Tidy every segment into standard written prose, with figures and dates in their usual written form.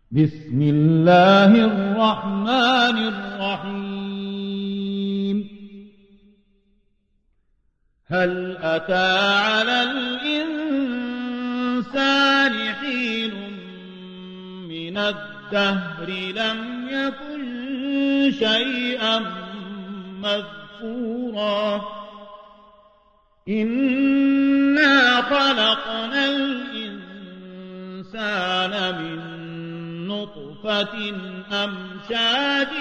بسم الله الرحمن الرحيم هل أتى على الإنسان حين من الدهر لم يكن شيئا مذكورا إنا خلقنا الإنسان من نطفة أمشاج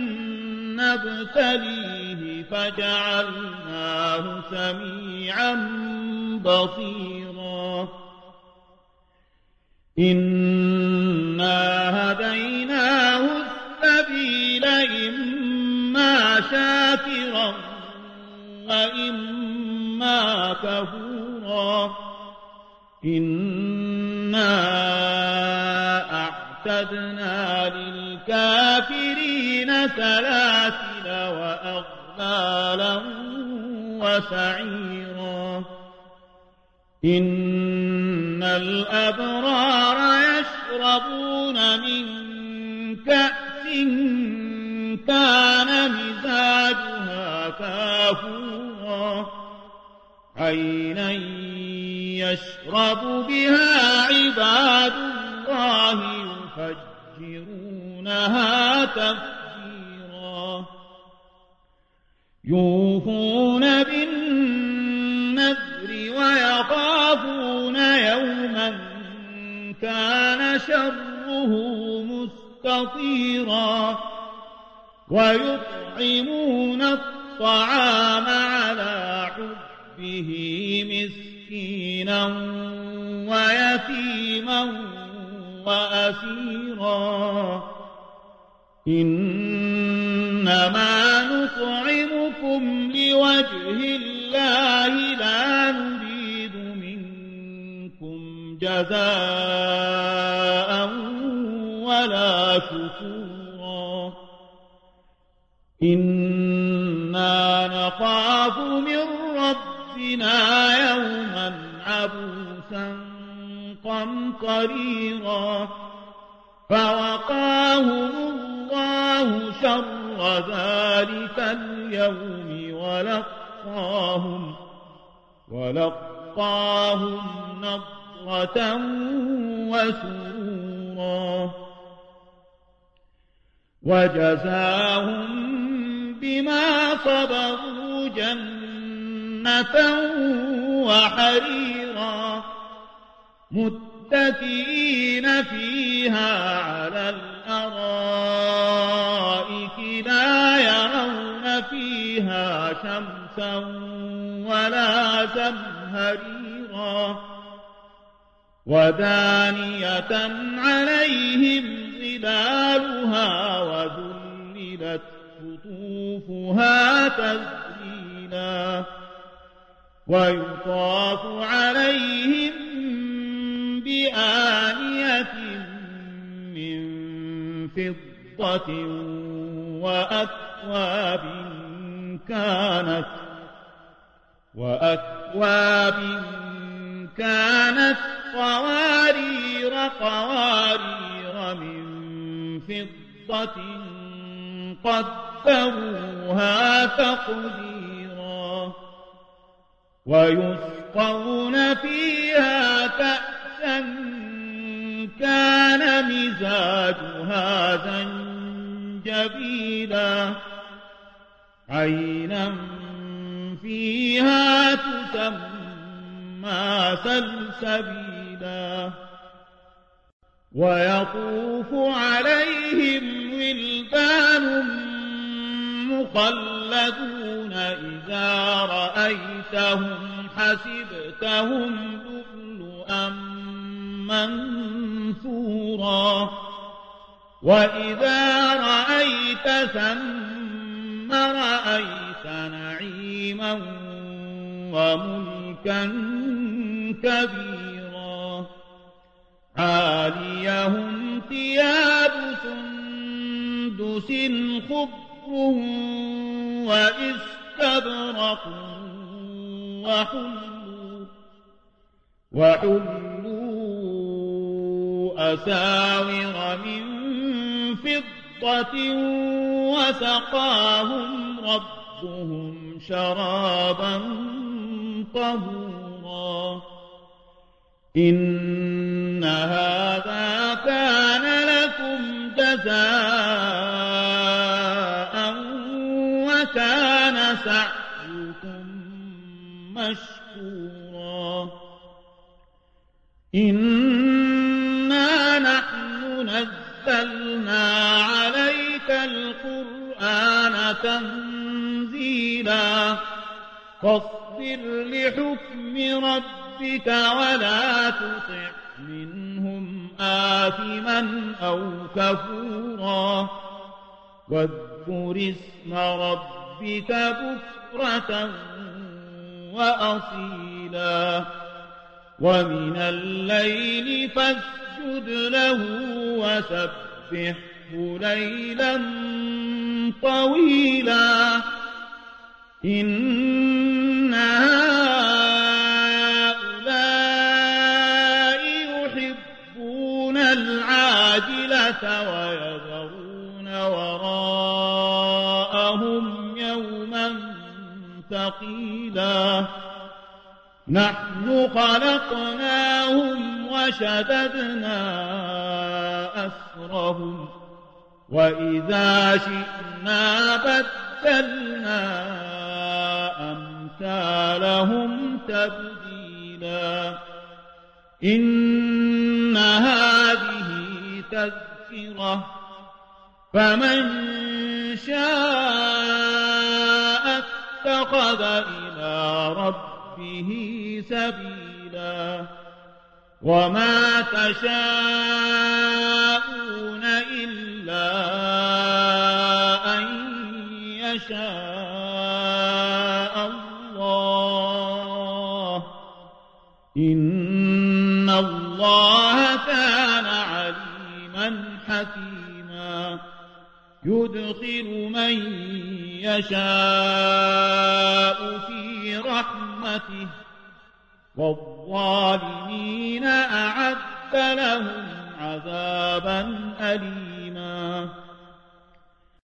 نبتليه فجعلناه سميعا بصيرا إنا هديناه السبيل إما شاكرا وإما كفورا إنا أعتدنا للكافرين سلاسل وأغلالا وسعيرا إن الأبرار يشربون من كأس كان مزاجها كافورا عينا يشرب بها عباد الله يفجرونها تفجيرا يوفون بالنذر ويخافون يوما كان شره مستطيرا ويطعمون الطعام على حبه مسكينا ويتيما وأسيرا إنما نطعمكم لوجه الله لا نريد منكم جزاء ولا شكورا إنا نخاف من ربنا يوما عبوسا قمطريرا فوقاهم الله شر ذلك اليوم ولقاهم نضرة وسرورا وجزاهم بما صبروا جنة وحريرا متكئين فيها على الأرائك لا يرون فيها شمسا ولا زمهريرا ودانية عليهم ظلالها وذللت قطوفها تذليلا ويطاف عليهم بآنية من فضة وأكواب كانت قوارير من فضة قدروها تقديرا ويسقون فيها كأسا كان مزاجها زنجبيلا عينا فيها تسمى سلسبيلا ويطوف عليهم ولدان مخلدون إذا رأيتهم حسبتهم لؤلؤا منثورا وإذا رأيت ثم رأيت نعيما وملكا كبيرا عاليهم ثياب سندس خضر وإستبرق وحلوا أساور من فضة وسقاهم ربهم شرابا طهورا إن هذا كان لكم جزاء وكان سعيكم مشكورا إنا نحن نزلنا عليك القرآن تنزيلا فاصبر لحكم ربك ولا تطع منهم آثما أو كفورا واذكر اسم ربك بكرة وأصيلا ومن الليل فاسجد له وسبحه ليلا طويلا إن هؤلاء يحبون العاجلة ويذرون وراءهم يوما ثقيلا نحن خلقناهم وشددنا أسرهم وإذا شئنا بدلنا أمثالهم تبديلا إن هذه تذكرة فمن شاء اتخذ إلى ربه سبيلا وما تشاءون إلا أن يشاء الله إن الله كان عليما حكيما يدخل من يشاء في رحمته والظالمين أعد لهم عذابا أليما